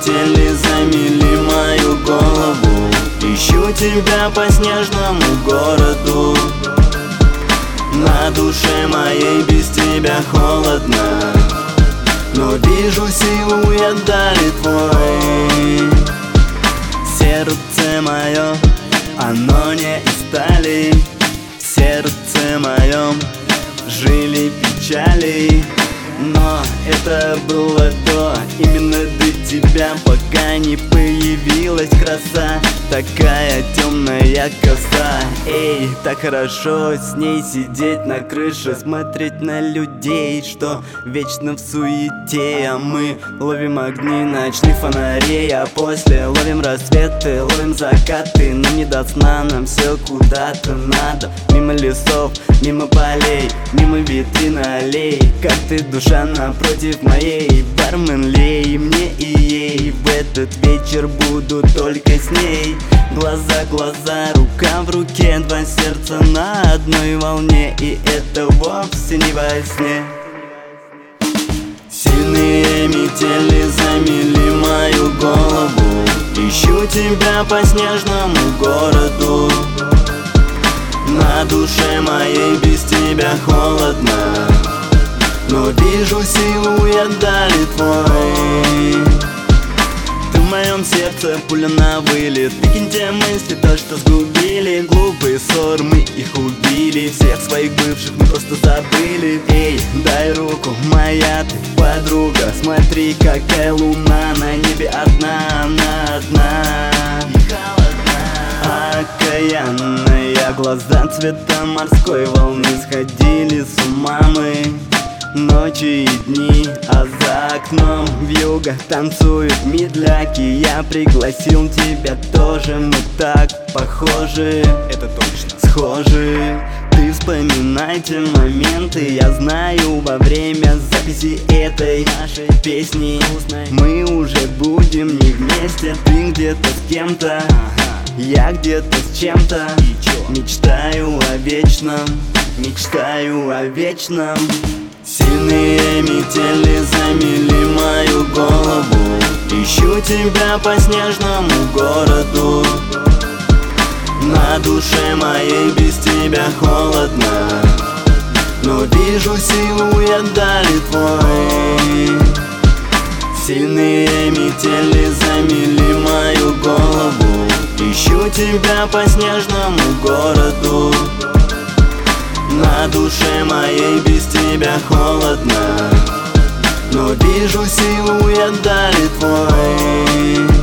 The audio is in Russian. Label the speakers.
Speaker 1: метели замели мою голову. Ищу тебя по снежному городу. На душе моей без тебя холодно, но вижу силуэт дали твой. Сердце мое, оно не из стали. В сердце моем жили печали. Но это было то, именно до тебя, пока не появилась краса. Такая темная коса. Эй, так хорошо с ней сидеть на крыше, смотреть на людей, что вечно в суете. А мы ловим огни ночных фонарей, а после ловим рассветы, ловим закаты. Но не до сна, нам все куда-то надо. Мимо лесов, мимо полей, мимо витрин аллей. Как ты, душа напротив моей, бармен лей мне и ей. В этот вечер буду только с ней. Глаза, глаза, рука в руке, два сердца на одной волне. И это вовсе не во сне. Сильные метели замели мою голову. Ищу тебя по снежному городу. На душе моей без тебя холодно, но вижу силуэт дали твой. Ты в моем сердце, пуля на вылет. Выкинь те мысли, то, что сгубили. Глупые ссоры, мы их убили. Всех своих бывших мы просто забыли. Эй, дай руку, моя ты подруга. Смотри, какая луна на небе одна, она одна. Окаянная, глаза цвета морской волны. Сходили с ума мы. Ночи и дни, а за окном вьюга танцуют медляки. Я пригласил тебя тоже, мы так похожи. Это точно схожи. Ты вспоминай те моменты, я знаю, во время записи этой нашей песни мы уже будем не вместе. Ты где-то с кем-то, я где-то с чем-то. Мечтаю о вечном, мечтаю о вечном. Сильные метели замели мою голову. Ищу тебя по снежному городу. На душе моей без тебя холодно, но вижу силуэт дали твой. Сильные метели замели мою голову. Ищу тебя по снежному городу. На душе моей без тебя холодно, но вижу силуэт дали твой.